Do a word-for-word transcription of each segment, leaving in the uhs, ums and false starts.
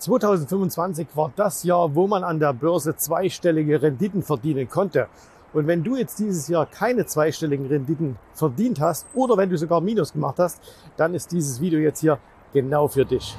zweitausendfünfundzwanzig war das Jahr, wo man an der Börse zweistellige Renditen verdienen konnte. Und wenn du jetzt dieses Jahr keine zweistelligen Renditen verdient hast oder wenn du sogar Minus gemacht hast, dann ist dieses Video jetzt hier genau für dich.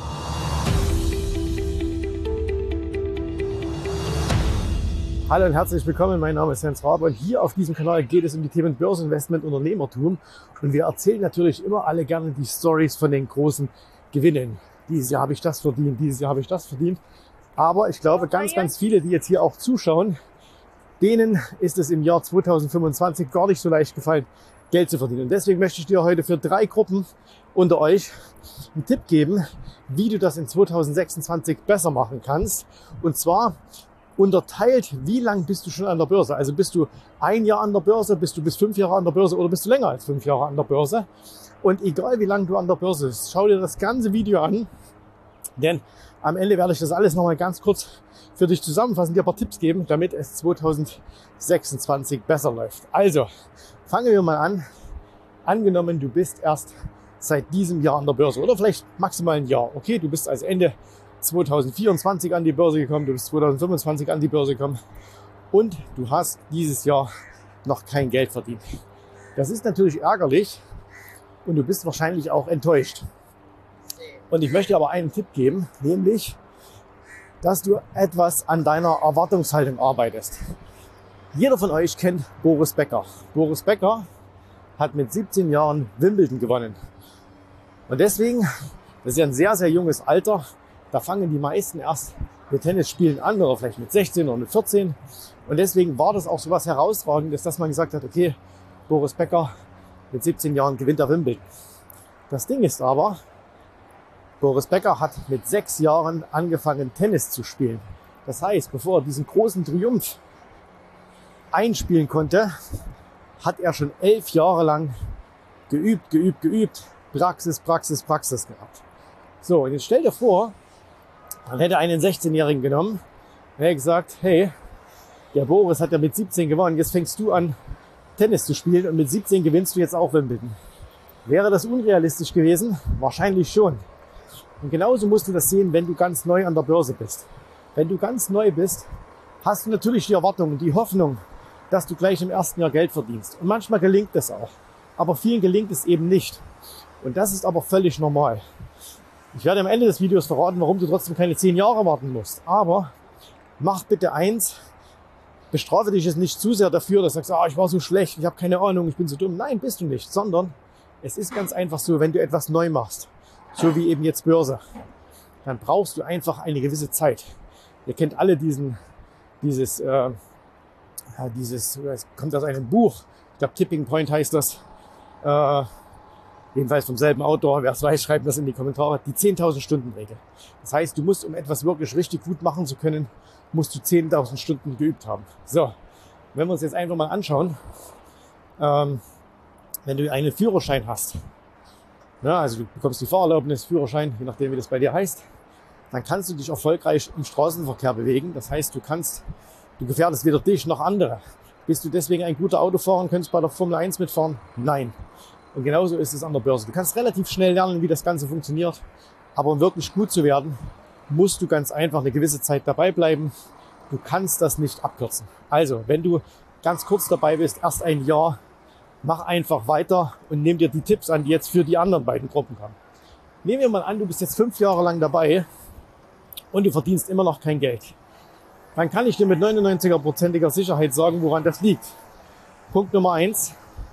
Hallo und herzlich willkommen, mein Name ist Jens Rabe und hier auf diesem Kanal geht es um die Themen Börseninvestment, Unternehmertum und wir erzählen natürlich immer alle gerne die Stories von den großen Gewinnen. Dieses Jahr habe ich das verdient, dieses Jahr habe ich das verdient. Aber ich glaube, ganz, ganz viele, die jetzt hier auch zuschauen, denen ist es im Jahr zweitausendfünfundzwanzig gar nicht so leicht gefallen, Geld zu verdienen. Und deswegen möchte ich dir heute für drei Gruppen unter euch einen Tipp geben, wie du das in zweitausendsechsundzwanzig besser machen kannst. Und zwar unterteilt, wie lang bist du schon an der Börse? Also bist du ein Jahr an der Börse, bist du bis fünf Jahre an der Börse oder bist du länger als fünf Jahre an der Börse? Und egal wie lange du an der Börse bist, schau dir das ganze Video an, denn am Ende werde ich das alles nochmal ganz kurz für dich zusammenfassen, dir ein paar Tipps geben, damit es zweitausendsechsundzwanzig besser läuft. Also, fangen wir mal an. Angenommen, du bist erst seit diesem Jahr an der Börse oder vielleicht maximal ein Jahr. Okay, du bist also Ende zweitausendvierundzwanzig an die Börse gekommen, du bist zweitausendfünfundzwanzig an die Börse gekommen und du hast dieses Jahr noch kein Geld verdient. Das ist natürlich ärgerlich und du bist wahrscheinlich auch enttäuscht. Und ich möchte aber einen Tipp geben, nämlich, dass du etwas an deiner Erwartungshaltung arbeitest. Jeder von euch kennt Boris Becker. Boris Becker hat mit siebzehn Jahren Wimbledon gewonnen. Und deswegen, das ist ja ein sehr, sehr junges Alter, da fangen die meisten erst mit Tennisspielen an oder vielleicht mit sechzehn oder mit vierzehn. Und deswegen war das auch so was Herausragendes, dass man gesagt hat, okay, Boris Becker mit siebzehn Jahren gewinnt er Wimbledon. Das Ding ist aber, Boris Becker hat mit sechs Jahren angefangen, Tennis zu spielen. Das heißt, bevor er diesen großen Triumph einspielen konnte, hat er schon elf Jahre lang geübt, geübt, geübt, Praxis, Praxis, Praxis gehabt. So, und jetzt stell dir vor, man hätte einen sechzehnjährigen genommen und hätte gesagt, hey, der Boris hat ja mit siebzehn gewonnen, jetzt fängst du an, Tennis zu spielen und mit siebzehn gewinnst du jetzt auch Wimbledon. Wäre das unrealistisch gewesen? Wahrscheinlich schon. Und genauso musst du das sehen, wenn du ganz neu an der Börse bist. Wenn du ganz neu bist, hast du natürlich die Erwartung, die Hoffnung, dass du gleich im ersten Jahr Geld verdienst. Und manchmal gelingt das auch. Aber vielen gelingt es eben nicht. Und das ist aber völlig normal. Ich werde am Ende des Videos verraten, warum du trotzdem keine zehn Jahre warten musst. Aber mach bitte eins, bestrafe dich jetzt nicht zu sehr dafür, dass du sagst, ah, ich war so schlecht, ich habe keine Ahnung, ich bin so dumm. Nein, bist du nicht. Sondern es ist ganz einfach so, wenn du etwas neu machst, so wie eben jetzt Börse, dann brauchst du einfach eine gewisse Zeit. Ihr kennt alle diesen, dieses, äh, ja, dieses, es kommt aus einem Buch, ich glaube Tipping Point heißt das, äh, jedenfalls vom selben Autor, wer es weiß, schreibt das in die Kommentare, die zehntausend Stunden Regel. Das heißt, du musst, um etwas wirklich richtig gut machen zu können, musst du zehntausend Stunden geübt haben. So, wenn wir uns jetzt einfach mal anschauen, ähm, wenn du einen Führerschein hast, ja, also du bekommst die Fahrerlaubnis, Führerschein, je nachdem wie das bei dir heißt, dann kannst du dich erfolgreich im Straßenverkehr bewegen. Das heißt, du kannst, du gefährdest weder dich noch andere. Bist du deswegen ein guter Autofahrer und könntest bei der Formel eins mitfahren? Nein. Und genauso ist es an der Börse. Du kannst relativ schnell lernen, wie das Ganze funktioniert. Aber um wirklich gut zu werden, musst du ganz einfach eine gewisse Zeit dabei bleiben. Du kannst das nicht abkürzen. Also, wenn du ganz kurz dabei bist, erst ein Jahr, mach einfach weiter und nimm dir die Tipps an, die jetzt für die anderen beiden Gruppen kommen. Nehmen wir mal an, du bist jetzt fünf Jahre lang dabei und du verdienst immer noch kein Geld. Dann kann ich dir mit neunundneunziger-prozentiger Sicherheit sagen, woran das liegt. Punkt Nummer eins.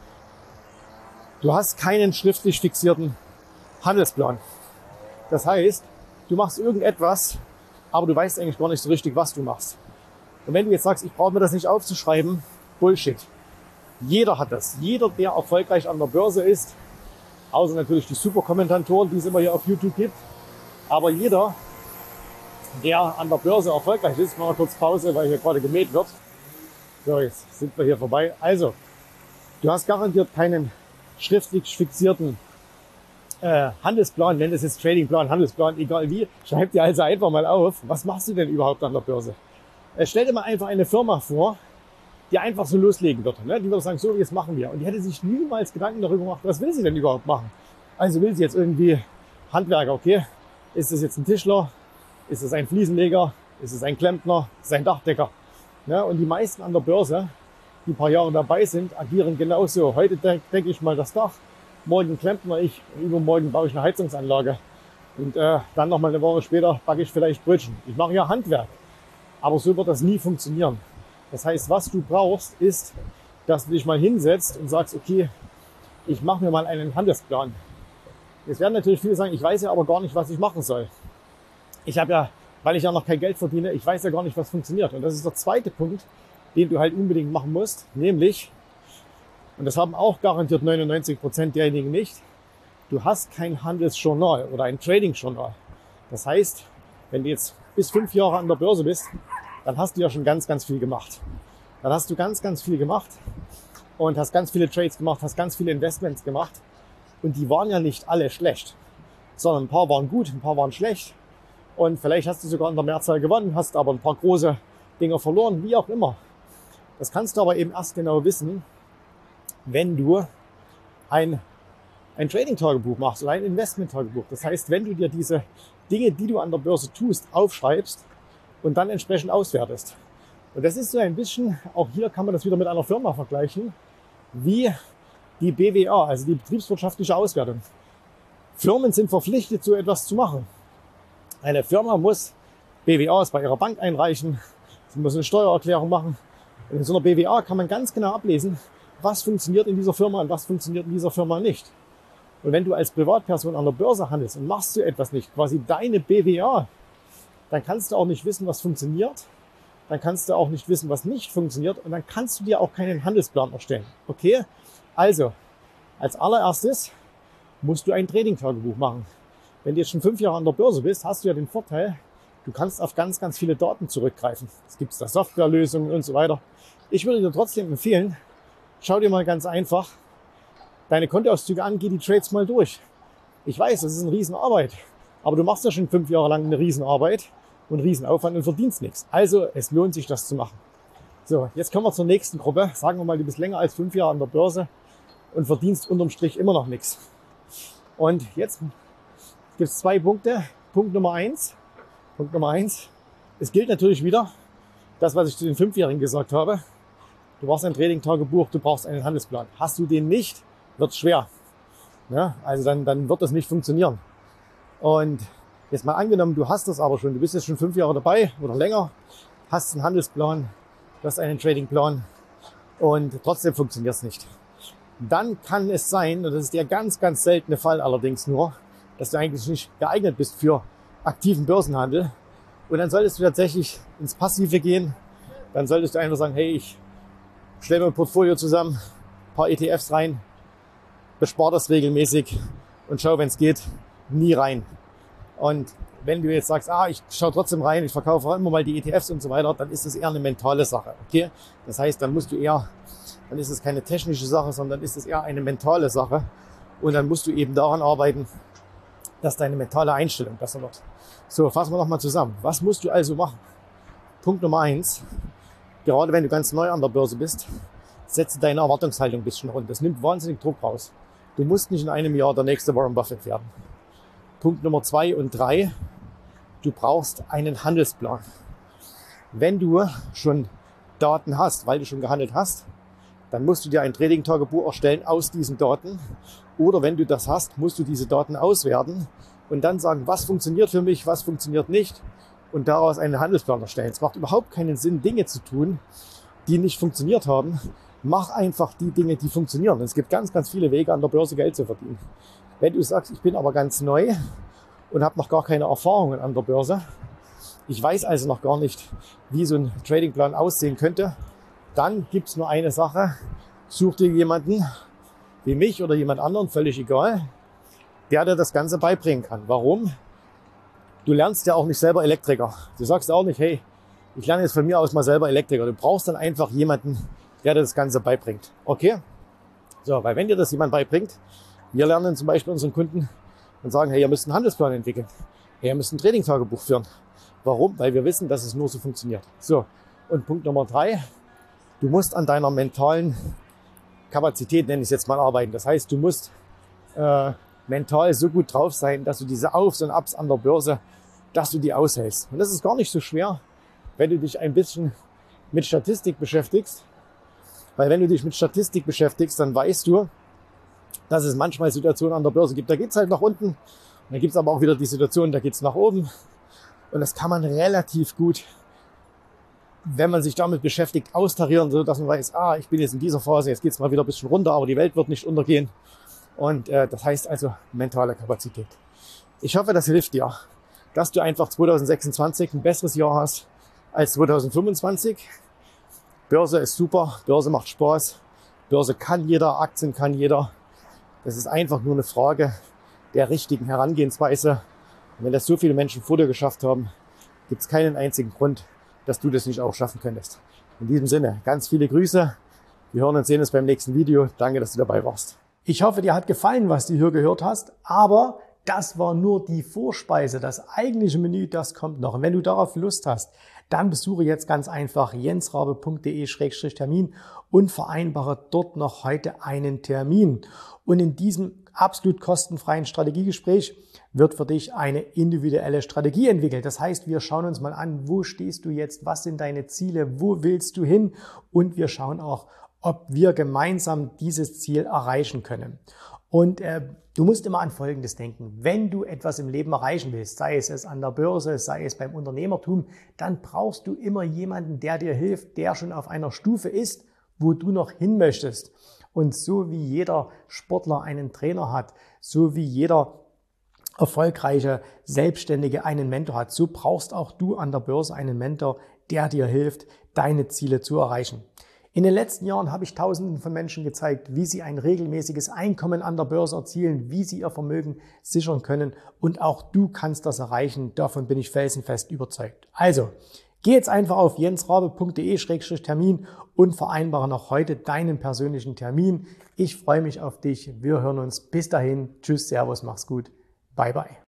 Du hast keinen schriftlich fixierten Handelsplan. Das heißt, du machst irgendetwas, aber du weißt eigentlich gar nicht so richtig, was du machst. Und wenn du jetzt sagst, ich brauche mir das nicht aufzuschreiben, Bullshit. Jeder hat das. Jeder, der erfolgreich an der Börse ist, außer natürlich die Superkommentatoren, die es immer hier auf YouTube gibt, aber jeder, der an der Börse erfolgreich ist, machen wir kurz Pause, weil hier gerade gemäht wird. So, jetzt sind wir hier vorbei. Also, du hast garantiert keinen schriftlich fixierten äh, Handelsplan, nenn es jetzt Tradingplan, Handelsplan, egal wie. Schreib dir also einfach mal auf, was machst du denn überhaupt an der Börse? Äh, stell dir mal einfach eine Firma vor, die einfach so loslegen wird. Ne? Die würde sagen, so, jetzt machen wir. Und die hätte sich niemals Gedanken darüber gemacht, was will sie denn überhaupt machen? Also will sie jetzt irgendwie Handwerker, okay? Ist das jetzt ein Tischler? Ist es ein Fliesenleger? Ist es ein Klempner? Ist es ein Dachdecker? Ja, und die meisten an der Börse, die ein paar Jahre dabei sind, agieren genauso. Heute denke denk ich mal das Dach, morgen Klempner ich, übermorgen baue ich eine Heizungsanlage. Und äh, dann noch mal eine Woche später backe ich vielleicht Brötchen. Ich mache ja Handwerk, aber so wird das nie funktionieren. Das heißt, was du brauchst, ist, dass du dich mal hinsetzt und sagst, okay, ich mache mir mal einen Handelsplan. Jetzt werden natürlich viele sagen, ich weiß ja aber gar nicht, was ich machen soll. Ich habe ja, weil ich ja noch kein Geld verdiene, ich weiß ja gar nicht, was funktioniert. Und das ist der zweite Punkt, den du halt unbedingt machen musst, nämlich, und das haben auch garantiert neunundneunzig Prozent derjenigen nicht, du hast kein Handelsjournal oder ein Trading-Journal. Das heißt, wenn du jetzt bis fünf Jahre an der Börse bist, dann hast du ja schon ganz, ganz viel gemacht. Dann hast du ganz, ganz viel gemacht und hast ganz viele Trades gemacht, hast ganz viele Investments gemacht. Und die waren ja nicht alle schlecht, sondern ein paar waren gut, ein paar waren schlecht. Und vielleicht hast du sogar in der Mehrzahl gewonnen, hast aber ein paar große Dinge verloren, wie auch immer. Das kannst du aber eben erst genau wissen, wenn du ein, ein Trading-Tagebuch machst oder ein Investment-Tagebuch. Das heißt, wenn du dir diese Dinge, die du an der Börse tust, aufschreibst und dann entsprechend auswertest. Und das ist so ein bisschen, auch hier kann man das wieder mit einer Firma vergleichen, wie die B W A, also die betriebswirtschaftliche Auswertung. Firmen sind verpflichtet, so etwas zu machen. Eine Firma muss B W As bei ihrer Bank einreichen, sie muss eine Steuererklärung machen. Und in so einer B W A kann man ganz genau ablesen, was funktioniert in dieser Firma und was funktioniert in dieser Firma nicht. Und wenn du als Privatperson an der Börse handelst und machst du etwas nicht, quasi deine B W A, dann kannst du auch nicht wissen, was funktioniert, dann kannst du auch nicht wissen, was nicht funktioniert und dann kannst du dir auch keinen Handelsplan erstellen. Okay? Also, als allererstes musst du ein Trading-Tagebuch machen. Wenn du jetzt schon fünf Jahre an der Börse bist, hast du ja den Vorteil, du kannst auf ganz, ganz viele Daten zurückgreifen. Es gibt da Softwarelösungen und so weiter. Ich würde dir trotzdem empfehlen, schau dir mal ganz einfach deine Kontoauszüge an, geh die Trades mal durch. Ich weiß, das ist eine Riesenarbeit, aber du machst ja schon fünf Jahre lang eine Riesenarbeit und einen Riesenaufwand und verdienst nichts. Also es lohnt sich, das zu machen. So, jetzt kommen wir zur nächsten Gruppe. Sagen wir mal, du bist länger als fünf Jahre an der Börse und verdienst unterm Strich immer noch nichts. Und jetzt gibt es zwei Punkte. Punkt Nummer eins. Punkt Nummer eins. Es gilt natürlich wieder das, was ich zu den Fünfjährigen gesagt habe. Du brauchst ein Trading-Tagebuch, du brauchst einen Handelsplan. Hast du den nicht, wird es schwer. Ja, also dann, dann wird das nicht funktionieren. Und jetzt mal angenommen, du hast das aber schon. Du bist jetzt schon fünf Jahre dabei oder länger, hast einen Handelsplan, du hast einen Tradingplan und trotzdem funktioniert es nicht. Dann kann es sein, und das ist der ganz, ganz seltene Fall allerdings nur, dass du eigentlich nicht geeignet bist für aktiven Börsenhandel. Und dann solltest du tatsächlich ins Passive gehen. Dann solltest du einfach sagen, hey, ich stelle mir ein Portfolio zusammen, ein paar E T Fs rein, bespar das regelmäßig und schau, wenn es geht, nie rein. Und wenn du jetzt sagst, ah, ich schaue trotzdem rein, ich verkaufe immer mal die E T Fs und so weiter, dann ist das eher eine mentale Sache. Okay? Das heißt, dann musst du eher, dann ist es keine technische Sache, sondern ist es eher eine mentale Sache. Und dann musst du eben daran arbeiten, dass deine mentale Einstellung besser wird. So, fassen wir nochmal zusammen. Was musst du also machen? Punkt Nummer eins. Gerade wenn du ganz neu an der Börse bist, setze deine Erwartungshaltung ein bisschen runter. Das nimmt wahnsinnig Druck raus. Du musst nicht in einem Jahr der nächste Warren Buffett werden. Punkt Nummer zwei und drei. Du brauchst einen Handelsplan. Wenn du schon Daten hast, weil du schon gehandelt hast, dann musst du dir ein Trading-Tagebuch erstellen aus diesen Daten. Oder wenn du das hast, musst du diese Daten auswerten und dann sagen, was funktioniert für mich, was funktioniert nicht und daraus einen Handelsplan erstellen. Es macht überhaupt keinen Sinn, Dinge zu tun, die nicht funktioniert haben. Mach einfach die Dinge, die funktionieren. Es gibt ganz, ganz viele Wege, an der Börse Geld zu verdienen. Wenn du sagst, ich bin aber ganz neu und habe noch gar keine Erfahrungen an der Börse, ich weiß also noch gar nicht, wie so ein Tradingplan aussehen könnte, dann gibt es nur eine Sache. Such dir jemanden wie mich oder jemand anderen, völlig egal, der dir das Ganze beibringen kann. Warum? Du lernst ja auch nicht selber Elektriker. Du sagst auch nicht, hey, ich lerne jetzt von mir aus mal selber Elektriker. Du brauchst dann einfach jemanden, der dir das Ganze beibringt. Okay? So, weil wenn dir das jemand beibringt, wir lernen zum Beispiel unseren Kunden und sagen, hey, ihr müsst einen Handelsplan entwickeln. Hey, ihr müsst ein Trading-Tagebuch führen. Warum? Weil wir wissen, dass es nur so funktioniert. So, und Punkt Nummer drei, du musst an deiner mentalen Kapazität, nenne ich es jetzt mal, arbeiten. Das heißt, du musst äh, mental so gut drauf sein, dass du diese Aufs und Abs an der Börse dass du die aushältst. Und das ist gar nicht so schwer, wenn du dich ein bisschen mit Statistik beschäftigst. Weil wenn du dich mit Statistik beschäftigst, dann weißt du, dass es manchmal Situationen an der Börse gibt. Da geht's halt nach unten. Und dann gibt's aber auch wieder die Situation, da geht's nach oben. Und das kann man relativ gut, wenn man sich damit beschäftigt, austarieren, so dass man weiß, ah, ich bin jetzt in dieser Phase, jetzt geht's mal wieder ein bisschen runter, aber die Welt wird nicht untergehen. Und äh, das heißt also mentale Kapazität. Ich hoffe, das hilft dir, dass du einfach zwanzig sechsundzwanzig ein besseres Jahr hast als zwanzig fünfundzwanzig. Börse ist super, Börse macht Spaß, Börse kann jeder, Aktien kann jeder. Das ist einfach nur eine Frage der richtigen Herangehensweise. Und wenn das so viele Menschen vor dir geschafft haben, gibt es keinen einzigen Grund, dass du das nicht auch schaffen könntest. In diesem Sinne, ganz viele Grüße. Wir hören und sehen uns beim nächsten Video. Danke, dass du dabei warst. Ich hoffe, dir hat gefallen, was du hier gehört hast, aber das war nur die Vorspeise. Das eigentliche Menü, das kommt noch. Und wenn du darauf Lust hast, dann besuche jetzt ganz einfach jensrabe punkt de Schrägstrich Termin und vereinbare dort noch heute einen Termin. Und in diesem absolut kostenfreien Strategiegespräch wird für dich eine individuelle Strategie entwickelt. Das heißt, wir schauen uns mal an, wo stehst du jetzt, was sind deine Ziele, wo willst du hin, und wir schauen auch, ob wir gemeinsam dieses Ziel erreichen können. Und äh, du musst immer an Folgendes denken: Wenn du etwas im Leben erreichen willst, sei es, es an der Börse, sei es beim Unternehmertum, dann brauchst du immer jemanden, der dir hilft, der schon auf einer Stufe ist, wo du noch hin möchtest. Und so wie jeder Sportler einen Trainer hat, so wie jeder erfolgreiche Selbstständige einen Mentor hat, so brauchst auch du an der Börse einen Mentor, der dir hilft, deine Ziele zu erreichen. In den letzten Jahren habe ich Tausenden von Menschen gezeigt, wie sie ein regelmäßiges Einkommen an der Börse erzielen, wie sie ihr Vermögen sichern können, und auch du kannst das erreichen. Davon bin ich felsenfest überzeugt. Also, geh jetzt einfach auf jensrabe punkt de Schrägstrich Termin und vereinbare noch heute deinen persönlichen Termin. Ich freue mich auf dich. Wir hören uns. Bis dahin. Tschüss, Servus, mach's gut. Bye, bye.